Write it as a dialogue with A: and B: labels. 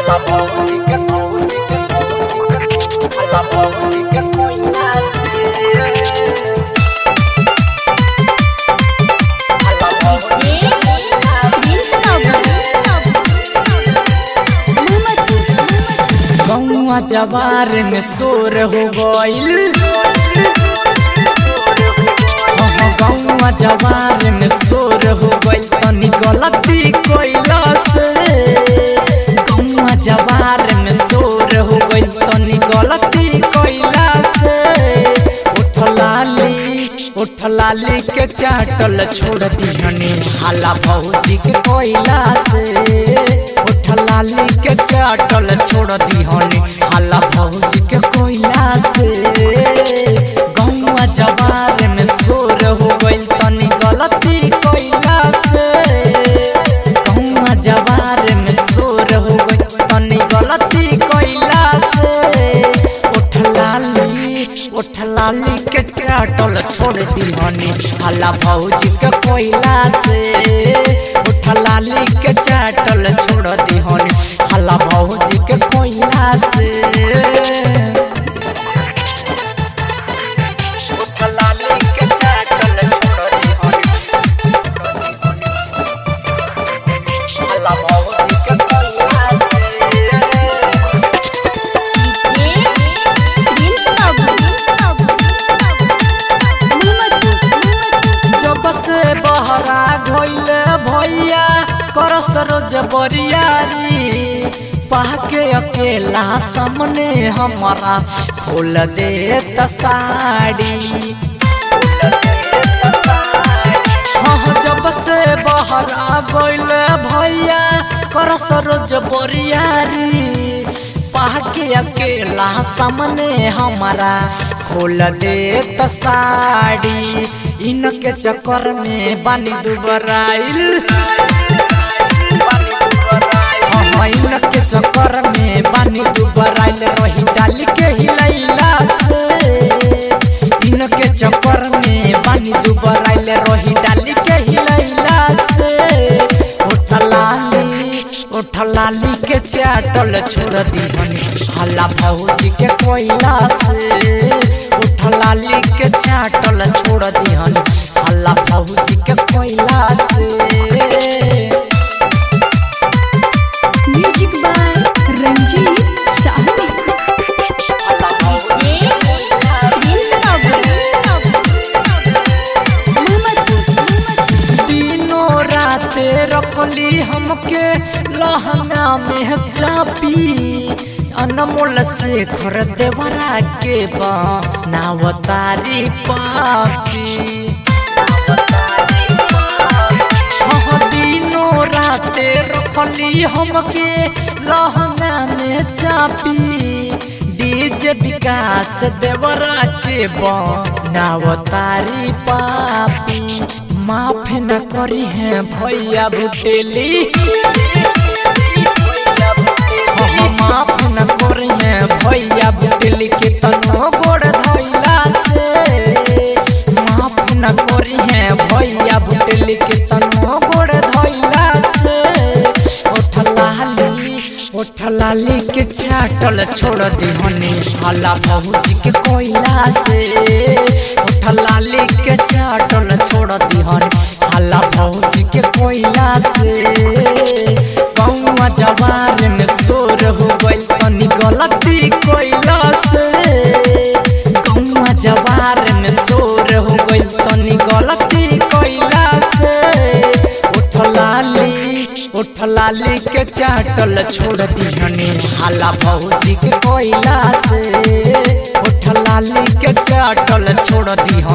A: जवार में शोर हो गइल, गौवा जवार में शोर हो गइल, तनी गलती कइला से। गौवा जवार में शोर हो गइल, तनी गलती कइला से। उठ लाली के चाटल छोड़ दिहनी हाला भौजी के कोइला से। उठ लाली के चाटल छोड़ दिहनी हाला भौजी के कोइला से। गौवा जवार में शोर हो गइल, तनी गलती कइला से। गौवा जवार में शोर हो गइल, तनी गलती कइला से। उठ लाली के चाटल छोड़ दिहनी हाला भौजी के कोइला से। उठ लाली के चाटल छोड़ दिहनी हाला भौजी के कोइला से। उठ लाली के चाटल छोड़ दिहनी हाला भौजी के कोइला से। बहरा घोइले भैया करस रोज बरियारी, पाके अकेला सामने हमारा खोल दे साड़ी। हाँ जब से बहरा घोइले भैया करस रोज बरियारी, पाके अकेला सामने हमारा खोल दे साड़ी। इनके चक्कर में बानी दुबराइल, हाँ इनके चक्कर में बानी दुबराइल, रही डाली के हिलैला से। इनके चक्कर में बानी दुबराइल, रही डाली के हिलैला से। उठ लाली के चाटल छोड़ दिहनी हाला भौजी के कोइला से। उठ लाली के चाटल छोड़ दिहनी हाला भौजी के कोइला से।
B: Music by Ranjeet Shahni.
A: दिनों राते रखली हमके लहंगा में चापी, अनमोल से खर देवरा के बनावतारी पापी। दिनों राते रखली हमके लहंगा में चापी, डीजे विकास देवरा के बनावतारी पापी। माफ न करी है भैया बुटेली, माफ न करी है भैया बुटेली के तनो गोड़ धइला से। माफ न करी है भैया बुटेली के तनो गोड़ धइला से। उठ लाली के चाटल छोड़ दिहनी हाला भौजी के कोइला से। उठ लाली के चाटल छोड़ दिहनी हाला भौजी के कोइला से। गौवा जवार में शोर हो गइल, तनी गलती कइला से। गौवा जवार में शोर हो गइल, तनी गलती कइला से। उठ लाली के चाटल छोड़ दिहनी हाला भौजी के कोइला से। उठ लाली के चाटल छोड़ दिहनी